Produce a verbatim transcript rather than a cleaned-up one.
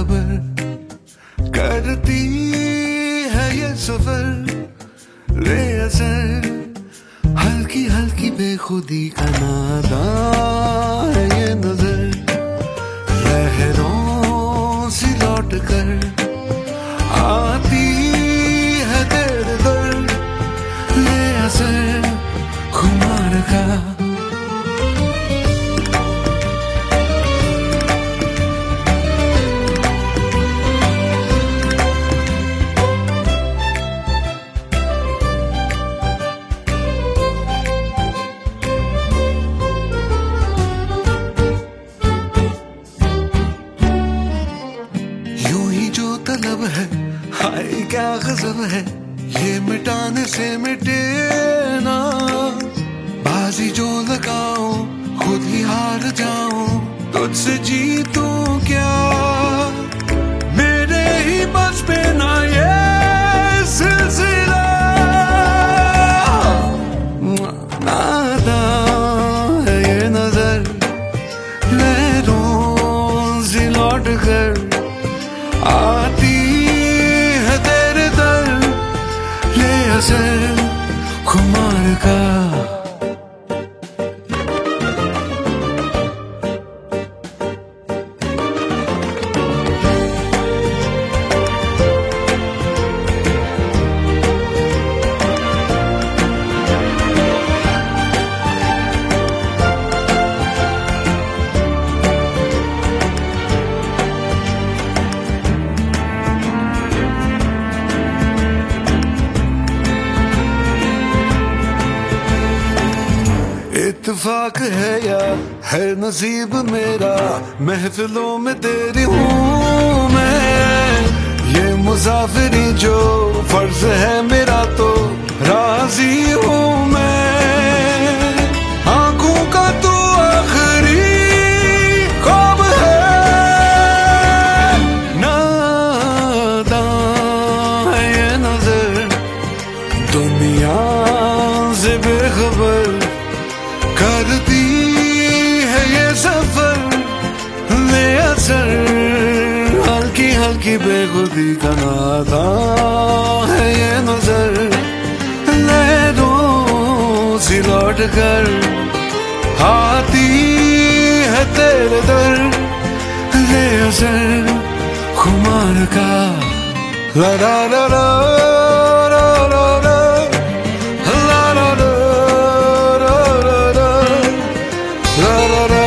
खबर करती है ये सफर, ले असर हल्की हल्की बेखुदी का नादा है ये नजर, लहरों सी लौट कर आती है तेरे दर, ले असर खुमार का। तलब है हाय क्या गजब है, ये मिटाने से मिटे ना, बाजी जो लगाऊं खुद ही हार जाऊं, तुझसे जीतूं क्या, मेरे ही बस पे ना ये सिलसिला, नादा है ये नजर, लहरों से लौट कर आती है तेरे दर, ले असर खुमार का। इत्तेफाक है या है नसीब मेरा, महफिलों में तेरी हूँ मैं, ये मुसाफिरी जो फर्ज है मेरा तो राजी हूँ मैं, आंखों का तू आखिरी ख्वाब है, नादा है ये नजर, दुनिया से बेखबर करती है ये सफर, ले असर हल्की हल्की बेखुदी का नादा है ये नजर, लहरों सी लौट कर आती है तेरे दर, ले असर खुमार का। ला ला ला ला la la la